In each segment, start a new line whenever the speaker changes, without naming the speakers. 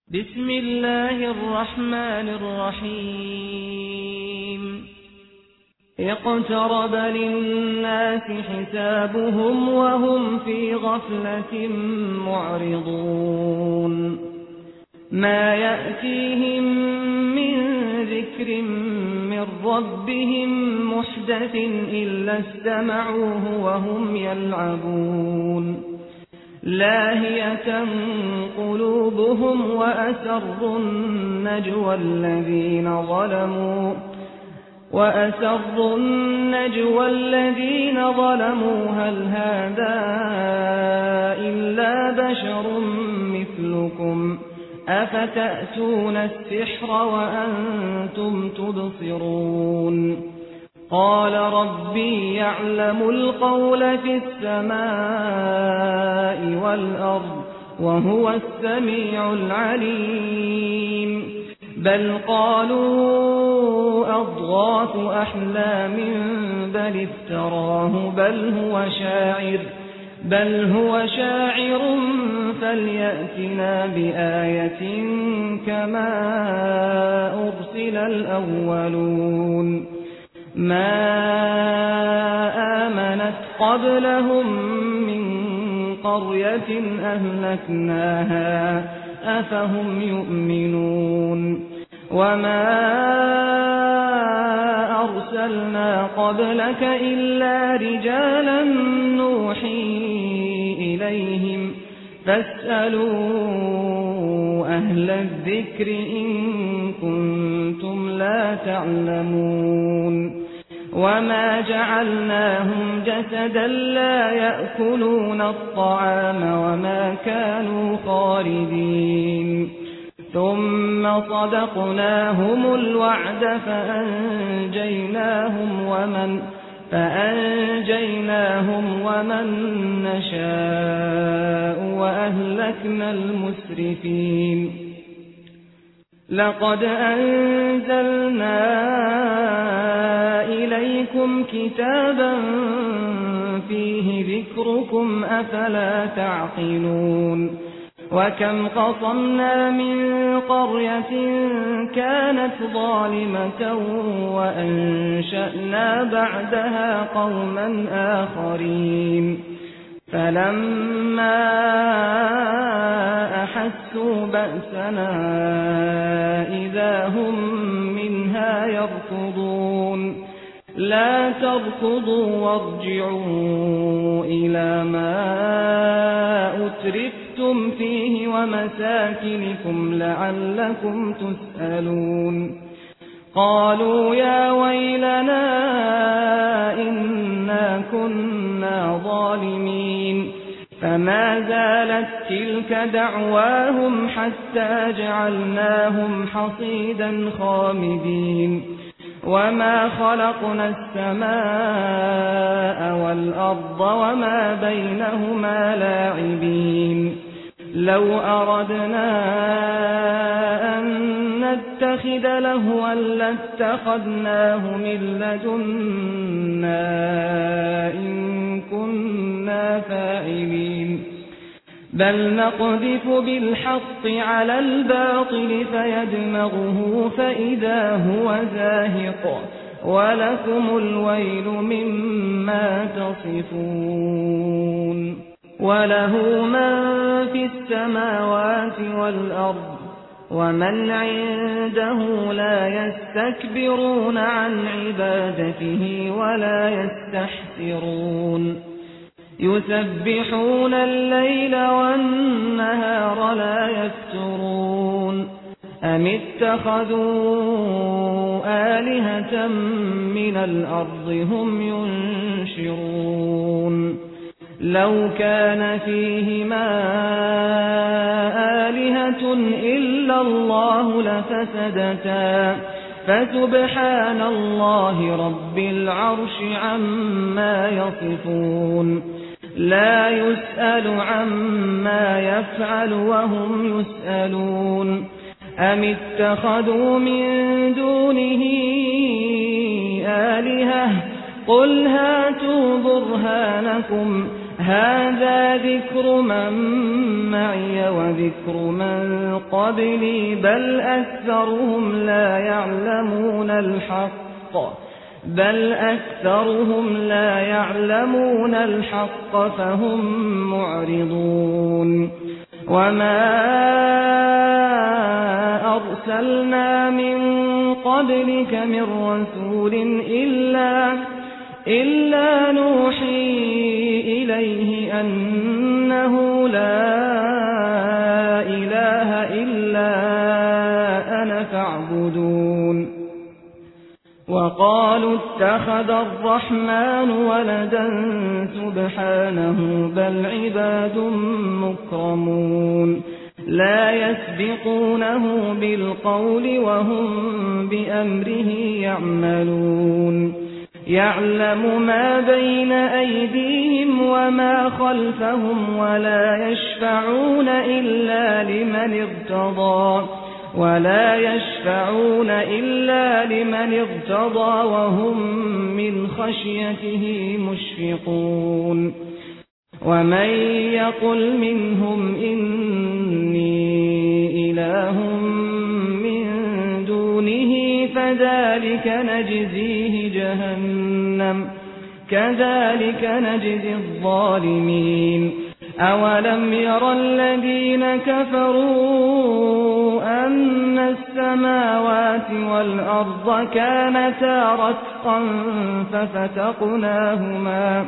بسم الله الرحمن الرحيم اقترب للناس حسابهم وهم في غفلة معرضون ما يأتيهم من ذكر من ربهم محدث إلا استمعوه وهم يلعبون لاهية قلوبهم وأسروا النجوى الذين ظلموا هل هذا إلا بشر مثلكم أفتأتون السحر وأنتم تبصرون قال ربي يعلم القول في السماء والأرض وهو السميع العليم بل قالوا أضغاث أحلام بل افتراه بل هو شاعر فليأتنا بآية كما أرسل الأولون ما آمنت قبلهم من قرية أهلكناها أفهم يؤمنون وما أرسلنا قبلك إلا رجالا نوحي إليهم فاسألوا أهل الذكر إن كنتم لا تعلمون وما جعلناهم جسدا لا يأكلون الطعام وما كانوا خالدين ثم صدقناهم الوعد فأنجيناهم ومن نشاء وأهلكنا المسرفين لقد أنزلنا إليكم كتابا فيه ذكركم أفلا تعقلون وكم قصمنا من قرية كانت ظالمة وأنشأنا بعدها قوما آخرين فلما أحسوا بأسنا إذا هم منها يركضون لا تركضوا وارجعوا إلى ما أترفتم فيه ومساكنكم لعلكم تسألون قالوا يا ويلنا إنا كنا ظالمين فما زالت تلك دعواهم حتى جعلناهم حصيدا خامدين وما خلقنا السماء والأرض وما بينهما لاعبين لو أردنا أن نتخذ لهوا لاتخذناه من لدنا إن كنا فاعلين بل نقذف بالحق على الباطل فيدمغه فإذا هو زاهق ولكم الويل مما تصفون وله من في السماوات والأرض ومن عنده لا يستكبرون عن عبادته ولا يستحسرون يسبحون الليل والنهار لا يفترون أم اتخذوا آلهة من الأرض هم ينشرون لو كان فيهما آلهة إلا الله لفسدتا فسبحان الله رب العرش عما يصفون لا يسأل عما يفعل وهم يسألون أم اتخذوا من دونه آلهة قل هاتوا برهانكم هذا ذكر من معي وذكر من قبلي بل أكثرهم لا يعلمون الحق فهم معرضون وما أرسلنا من قبلك من رسول إلا نوحي إليه أنه لا إله إلا أنا فاعبدون وقالوا اتخذ الرحمن ولدا سبحانه بل عباد مكرمون لا يسبقونه بالقول وهم بأمره يعملون يعلم ما بين أيديهم وما خلفهم ولا يشفعون إلا لمن ارتضى وهم من خشيته مشفقون ومن يقل منهم إني إله من دونه فذلك نجزيه جهنم كذلك نجزي الظالمين أولم ير الذين كفروا أن السماوات والأرض كانتا رتقا ففتقناهما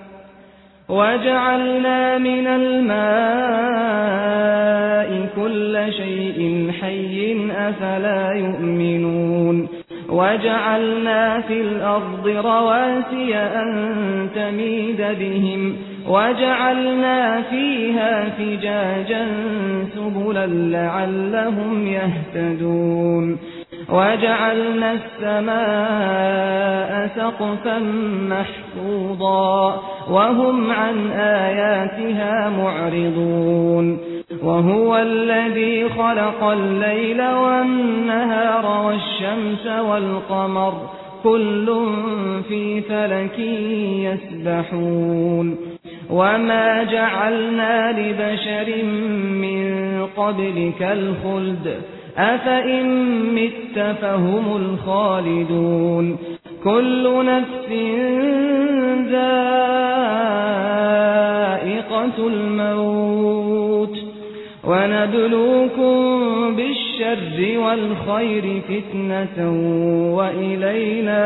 وجعلنا من الماء كل شيء حي أفلا يؤمنون وجعلنا في الأرض رواسي أن تميد بهم وجعلنا فيها فجاجا سبلا لعلهم يهتدون وجعلنا السماء سقفا محفوظا وهم عن آياتها معرضون وهو الذي خلق الليل والنهار والشمس والقمر كل في فلك يسبحون وما جعلنا لبشر من قبلك الخلد أفإن مت فهم الخالدون كل نفس ذائقة الموت ونبلوكم بالشر والخير فتنة وإلينا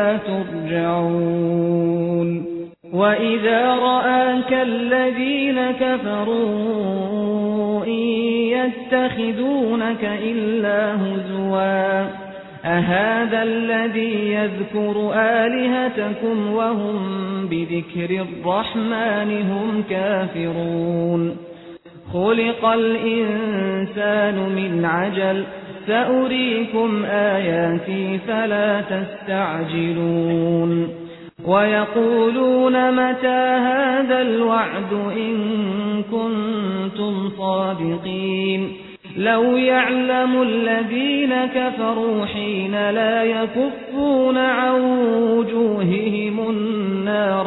ترجعون وإذا رآك الذين كفروا إن يتخذونك إلا هزوا أهذا الذي يذكر آلهتكم وهم بذكر الرحمن هم كافرون خلق الإنسان من عجل سأريكم آياتي فلا تستعجلون ويقولون متى هذا الوعد إن كنتم صادقين لو يعلم الذين كفروا حين لا يكفون عن وجوههم النار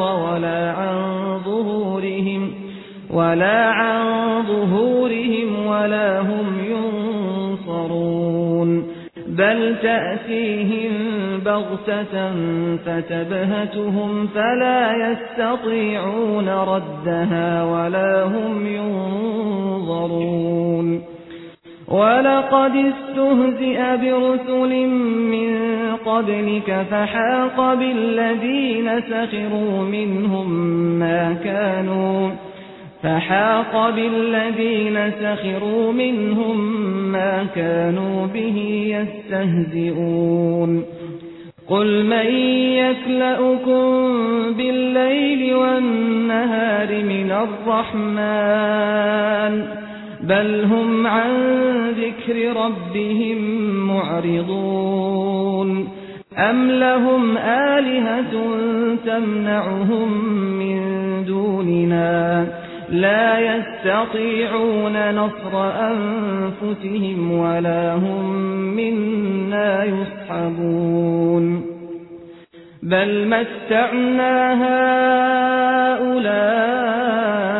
ولا عن ظهورهم ولا هم ينصرون بل تأتيهم بغتة فتبهتهم فلا يستطيعون ردها ولا هم ينظرون ولقد استهزئ برسل من قبلك فحاق بالذين سخروا منهم ما كانوا به يستهزئون قل من يكلؤكم بالليل والنهار من الرحمن بل هم عن ذكر ربهم معرضون أم لهم آلهة تمنعهم من دوننا لا يستطيعون نصر أنفسهم ولا هم منا يصحبون بل متعنا هؤلاء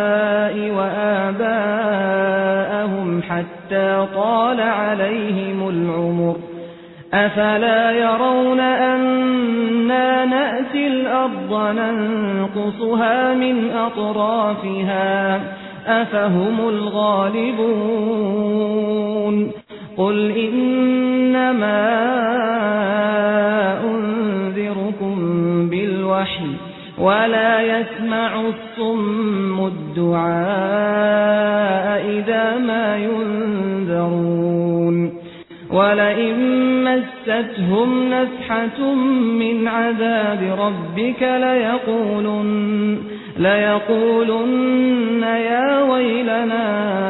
وآباءهم حتى طال عليهم العمر أفلا يرون أنا نأتي الأرض ننقصها من أطرافها أفهم الغالبون قل إنما أنذركم بالوحي ولا يسمع الصم الدعاء إذا ما ينذرون ولئن مستهم نفحة من عذاب ربك ليقولن يا ويلنا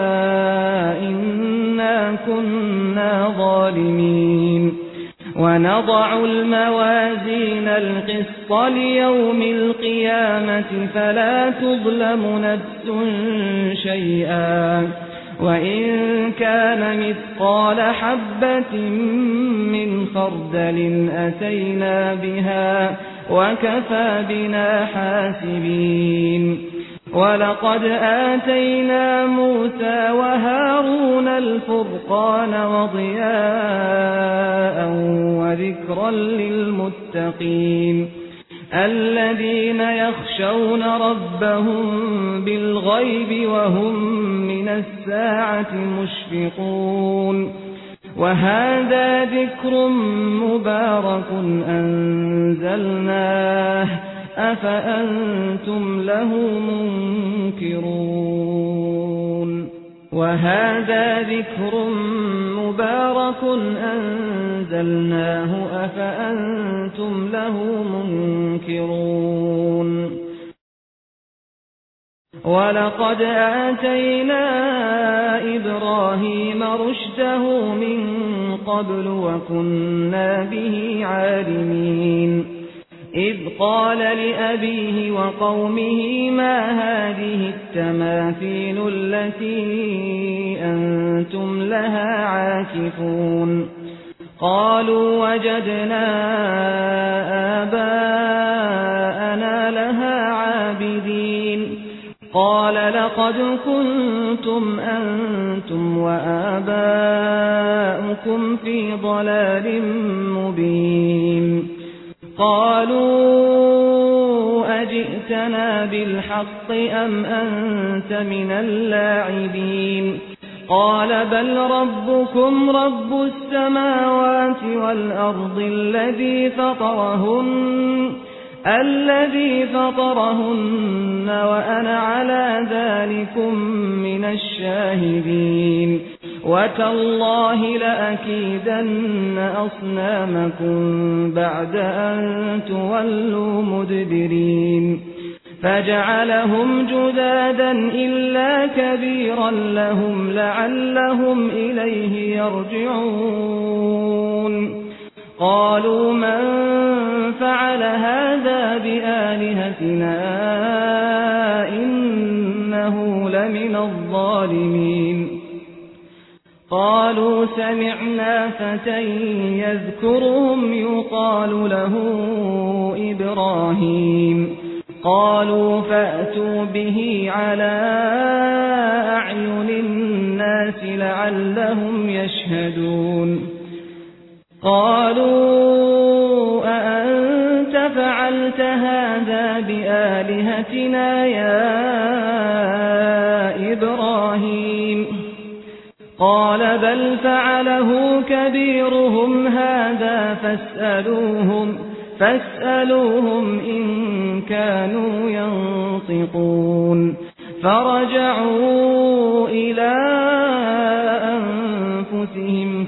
إنا كنا ظالمين ونضع الموازين القسط ليوم القيامة فلا تظلم نفس شيئا وإن كان مثقال حبة من خردل أتينا بها وكفى بنا حاسبين ولقد آتينا موسى وهارون الفرقان وضياء وذكرا للمتقين الذين يخشون ربهم بالغيب وهم من الساعة مشفقون وهذا ذكر مبارك أنزلناه أفأنتم له منكرون وهذا ذكر مبارك أنزلناه أفأنتم له منكرون ولقد آتينا إبراهيم رشده من قبل وكنا به عالمين إذ قال لأبيه وقومه ما هذه التماثيل التي أنتم لها عاكفون قالوا وجدنا آباءنا لها عابدين قال لقد كنتم أنتم وآباؤكم في ضلال مبين قالوا أجئتنا بالحق أم أنت من اللاعبين قال بل ربكم رب السماوات والأرض الذي فطرهن وأنا على ذلكم من الشاهدين وتالله لأكيدن أصنامكم بعد أن تولوا مدبرين فجعلهم جذاذا إلا كبيرا لهم لعلهم إليه يرجعون قالوا من فعل هذا بآلهتنا إنه لمن الظالمين قالوا سمعنا فتى يذكرهم يقال له إبراهيم قالوا فأتوا به على أعين الناس لعلهم يشهدون قالوا أأنت فعلت هذا بآلهتنا يا إبراهيم قال بل فعله كبيرهم هذا فاسألوهم إن كانوا ينطقون فرجعوا إلى أنفسهم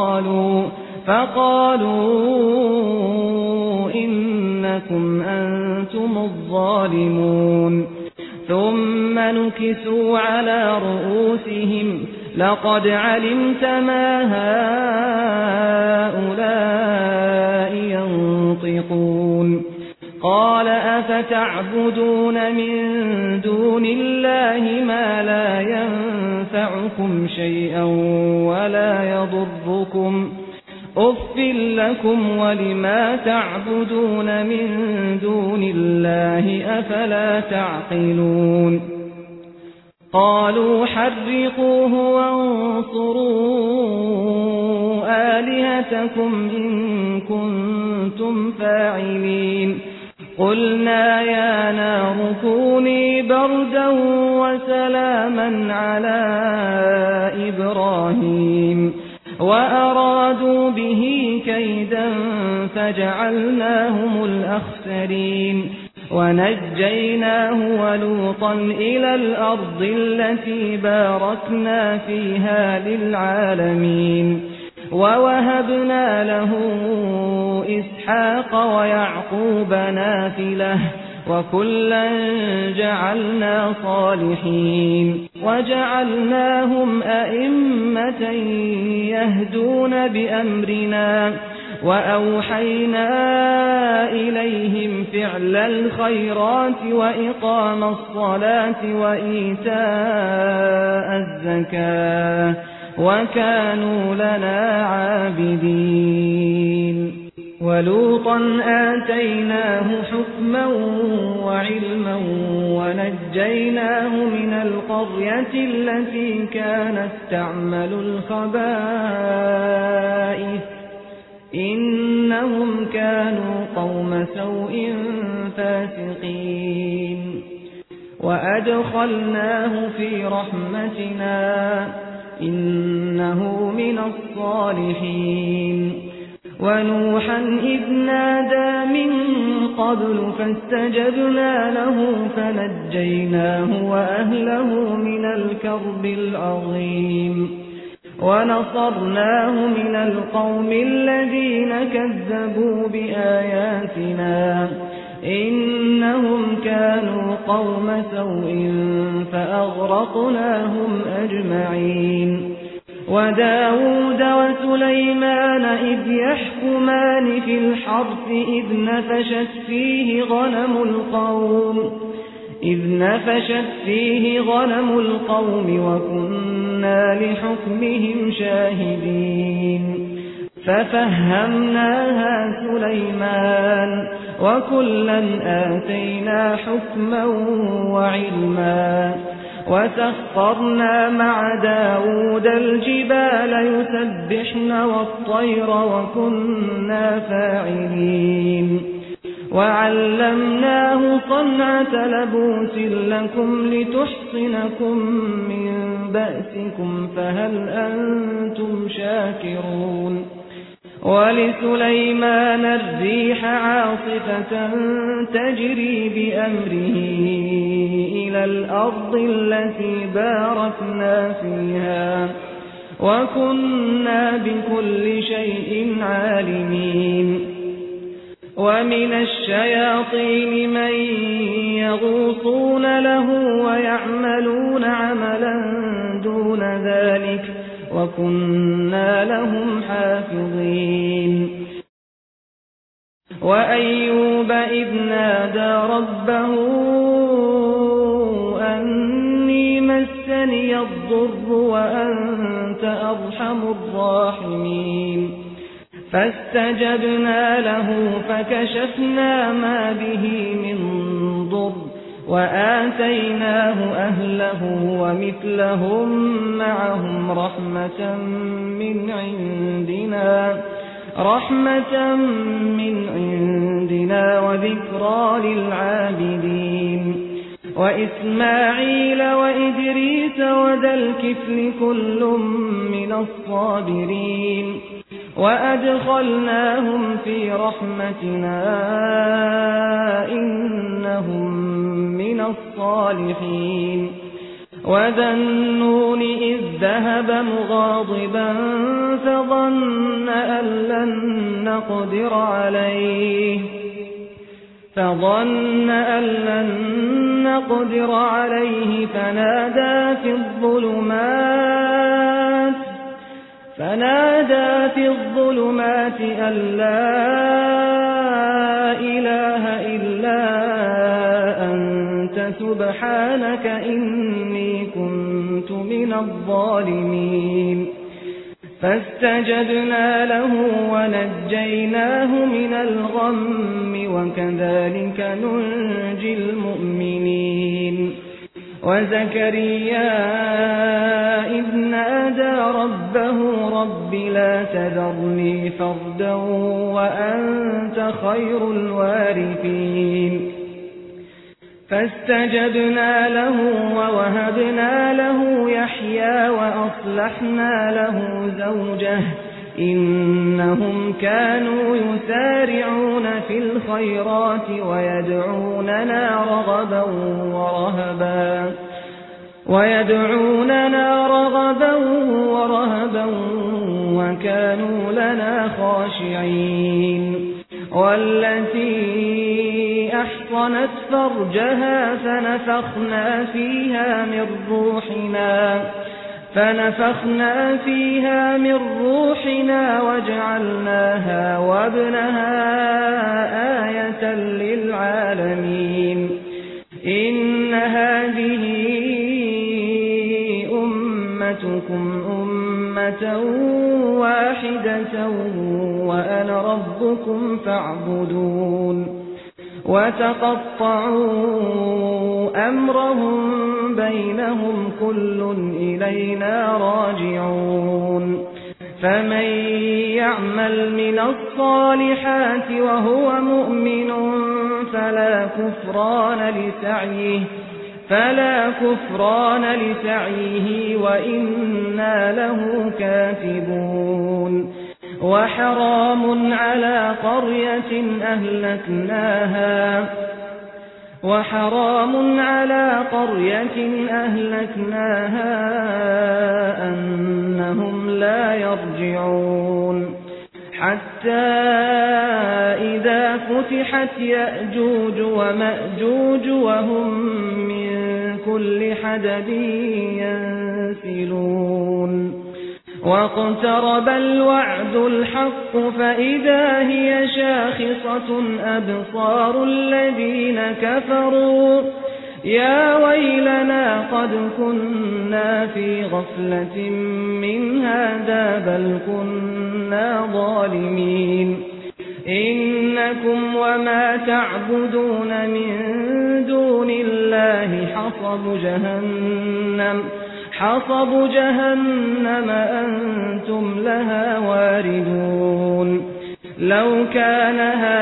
فقالوا إنكم أنتم الظالمون ثم نكسوا على رؤوسهم لقد علمت ما هؤلاء ينطقون قال أفتعبدون من دون الله ما لا ينفعكم شيئا ولا يضركم أُفٍّ لكم ولما تعبدون من دون الله أفلا تعقلون قالوا حرقوه وانصروا آلهتكم إن كنتم فاعلين قلنا يا نار كوني بردا وسلاما على إبراهيم وأرادوا به كيدا فجعلناهم الأخسرين ونجيناه ولوطا إلى الأرض التي باركنا فيها للعالمين ووهبنا له إسحاق ويعقوب نافلة وكلا جعلنا صالحين وجعلناهم أئمة يهدون بأمرنا وأوحينا إليهم فعل الخيرات وإقام الصلاة وإيتاء الزكاة وكانوا لنا عابدين ولوطا آتيناه حكما وعلما ونجيناه من القرية التي كانت تعمل الخبائث إنهم كانوا قوم سوء فاسقين وأدخلناه في رحمتنا إنه من الصالحين ونوحا إذ نادى من قبل فاستجبنا له فنجيناه وأهله من الكرب العظيم ونصرناه من القوم الذين كذبوا بآياتنا إنهم كانوا قوم سوء فأغرقناهم أجمعين وداود وسليمان إذ يحكمان في الحرث إذ نفشت فيه غنم القوم وكنا لحكمهم شاهدين ففهمناها سليمان وكلا آتينا حكما وعلما وسخرنا مع داود الجبال يسبحن والطير وكنا فاعلين وعلمناه صنعة لبوس لكم لتحصنكم من بأسكم فهل أنتم شاكرون ولسليمان الريح عاصفة تجري بأمره إلى الأرض التي باركنا فيها وكنا بكل شيء عالمين ومن الشياطين من يغوصون له ويعملون عملا دون ذلك وكنا لهم حافظين وأيوب إذ نادى ربه أني مسني الضر وأنت أرحم الراحمين فاستجبنا له فكشفنا ما به من ضر وآتيناه أهله ومثلهم معهم رحمة من عندنا وذكرى للعابدين وإسماعيل وإدريس وذا الكفل كل من الصابرين وأدخلناهم في رحمتنا إنهم من الصالحين وذا النون إذ ذهب مغاضبا فظن أن لن نقدر عليه فنادى في الظلمات أن لا إله إلا أنت سبحانك إني كنت من الظالمين فاستجبنا له ونجيناه من الغم وكذلك ننجي المؤمنين وزكريا إذ نادى ربه رب لا تذرني فردا وأنت خير الوارثين فاستجبنا له ووهبنا له يحيى وأصلحنا له زوجه إنهم كانوا يسارعون في الخيرات ويدعوننا رغبا ورهبا وكانوا لنا خاشعين والتي أحصنت فرجها فنفخنا فيها من روحنا وجعلناها وابنها آية للعالمين إن هذه أمتكم أمة واحدة وأنا ربكم فاعبدون وتقطعوا أمرهم بينهم كل إلينا راجعون فمن يعمل من الصالحات وهو مؤمن فلا كفران لسعيه وإنا له كاتبون وحرام على قرية أهلكناها أنهم لا يرجعون حتى إذا فتحت يأجوج ومأجوج وهم من كل حدب ينسلون واقترب الوعد الحق فإذا هي شاخصة أبصار الذين كفروا يا ويلنا قد كنا في غفلة من هذا بل كنا ظالمين إنكم وما تعبدون من دون الله حصب جهنم أنتم لها واردون لو كان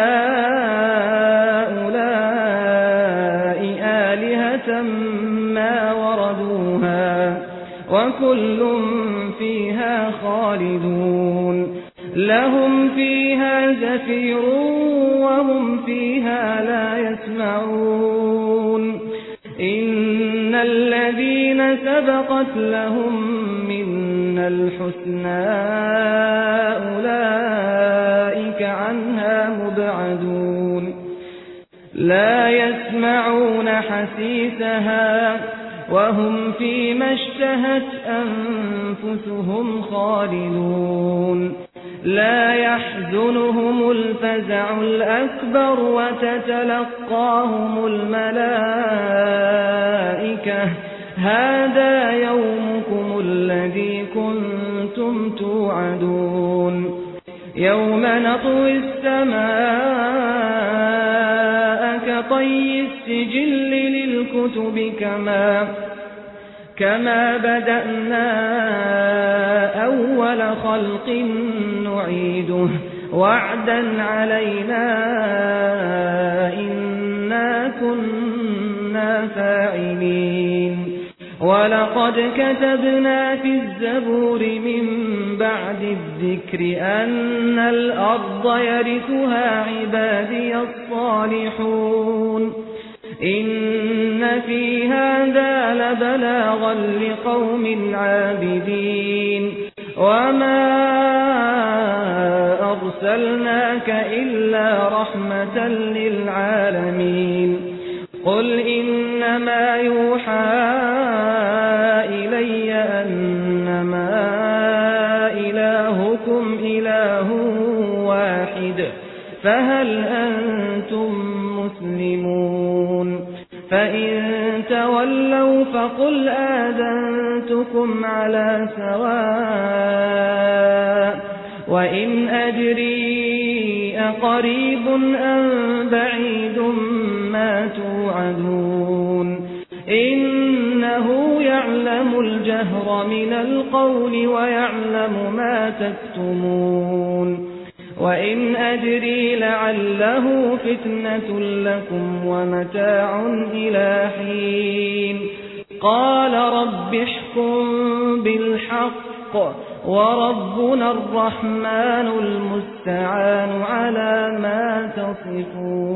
هؤلاء آلهة ما وردوها وكل فيها خالدون لهم فيها زفير وهم فيها لا يسمعون إن الذين سبقت لهم منا الحسنى أولئك عنها مبعدون لا يسمعون حسيسها وهم فيما اشتهت أنفسهم خالدون لا يحزنهم الفزع الأكبر وتتلقاهم الملائكة هذا يومكم الذي كنتم توعدون يوم نطوي السماء كطي السجل للكتب كما بدأنا أول خلق نعيده وعدا علينا إنا كنا فاعلين ولقد كتبنا في الزبور من بعد الذكر أن الأرض يرثها عبادي الصالحون إن في هذا لبلاغا لقوم عابدين وما أرسلناك إلا رحمة للعالمين قل إنما يوحى إلي أنما إلهكم إله واحد فهل أنتم مسلمون فإن تولوا فقل آذنتكم على سواء وإن أدري أقريب أم بعيد ما توعدون إن إنه يعلم الجهر من القول ويعلم ما تكتمون وإن أدري لعله فتنة لكم ومتاع إلى حين قال رب احكم بالحق وربنا الرحمن المستعان على ما تصفون